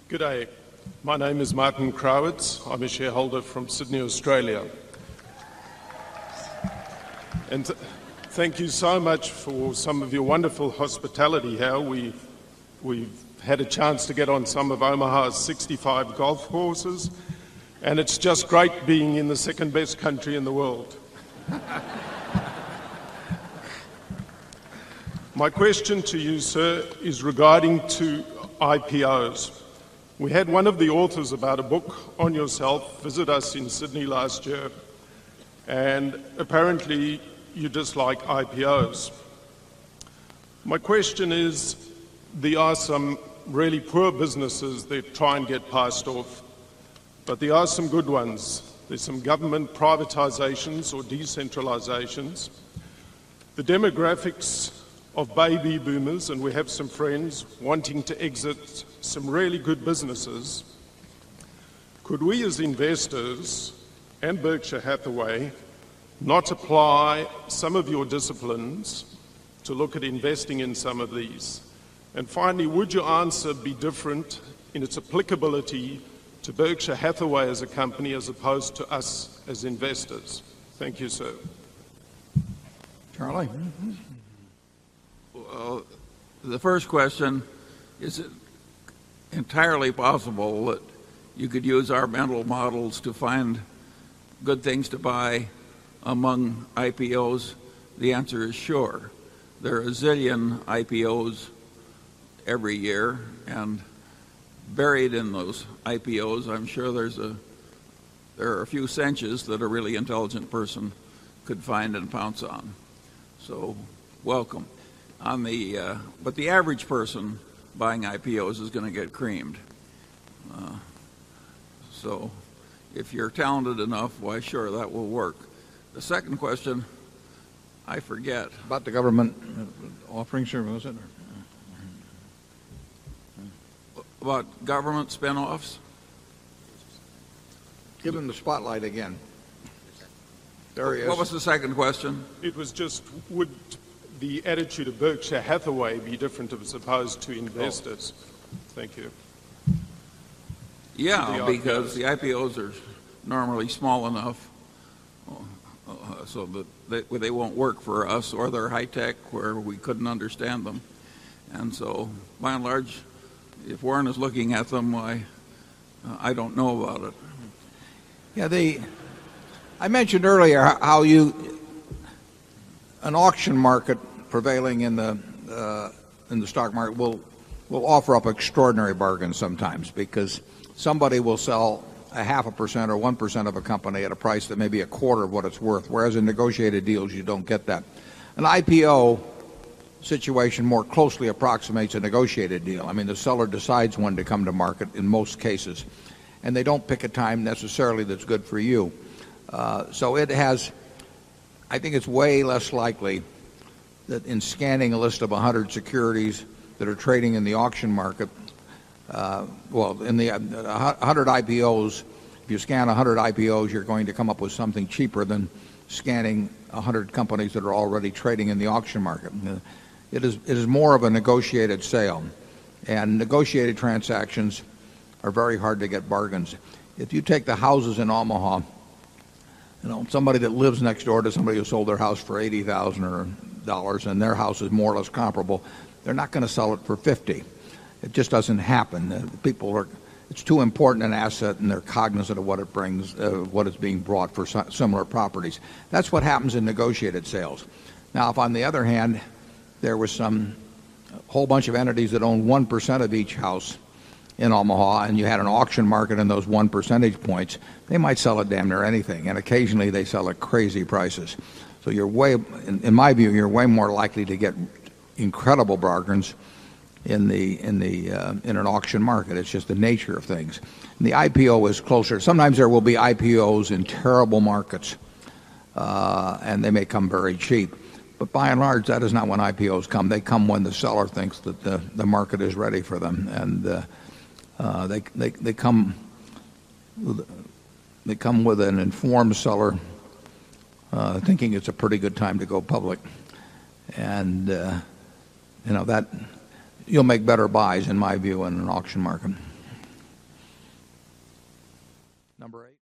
G'day. My name is Martin Krawitz. I'm a shareholder from Sydney, Australia. And thank you so much for some of your wonderful hospitality here. We've had a chance to get on some of Omaha's 65 golf courses, and it's just great being in the second best country in the world. My question to you, sir, is regarding to IPOs. We had one of the authors about a book on yourself visit us in Sydney last year, and apparently you dislike IPOs. My question is, there are some really poor businesses that try and get passed off, but there are some good ones. There's some government privatisations or decentralisations. The demographics of baby boomers, and we have some friends wanting to exit some really good businesses. Could we as investors and Berkshire Hathaway not apply some of your disciplines to look at investing in some of these? And finally, would your answer be different in its applicability to Berkshire Hathaway as a company as opposed to us as investors? Thank you, sir. Charlie? Well, the first question, is it entirely possible that you could use our mental models to find good things to buy among IPOs? The answer is sure. There are a zillion IPOs every year, and buried in those IPOs, I'm sure there are a few cinches that a really intelligent person could find and pounce on. So, welcome. But the average person buying IPOs is going to get creamed. So if you're talented enough, why sure, that will work. The second question, I forget. About the government offering, sir, was it? About government spin-offs? Give him the spotlight again. There he is. What was the second question? It was just, would the attitude of Berkshire Hathaway be different as opposed to investors? Thank you. Yeah, because the IPOs are normally small enough so that they won't work for us, or they're high-tech where we couldn't understand them. And so, by and large, if Warren is looking at them, I don't know about it. Yeah, I mentioned earlier how an auction market prevailing in the stock market will offer up extraordinary bargains sometimes, because somebody will sell 0.5% or 1% of a company at a price that may be a quarter of what it's worth, whereas in negotiated deals you don't get that. An IPO situation more closely approximates a negotiated deal. I mean, the seller decides when to come to market in most cases, and they don't pick a time necessarily that's good for you. So it has, I think it's way less likely that in scanning a list of 100 securities that are trading in the auction market, in the 100 IPOs, if you scan 100 IPOs, you're going to come up with something cheaper than scanning 100 companies that are already trading in the auction market. It is more of a negotiated sale, and negotiated transactions are very hard to get bargains. If you take the houses in Omaha, somebody that lives next door to somebody who sold their house for $80,000 and their house is more or less comparable, they're not going to sell it for $50,000. It just doesn't happen. It's too important an asset, and they're cognizant of what it brings, what is being brought for similar properties. That's what happens in negotiated sales. Now, if on the other hand, there was a whole bunch of entities that own 1% of each house in Omaha, and you had an auction market in those 1 percentage points, they might sell it damn near anything, and occasionally they sell at crazy prices. So in my view, you're way more likely to get incredible bargains in an auction market. It's just the nature of things. And the IPO is closer. Sometimes there will be IPOs in terrible markets, and they may come very cheap. But by and large, that is not when IPOs come. They come when the seller thinks that the market is ready for them, and they come with an informed seller thinking it's a pretty good time to go public, and that you'll make better buys, in my view, in an auction market. Number 8.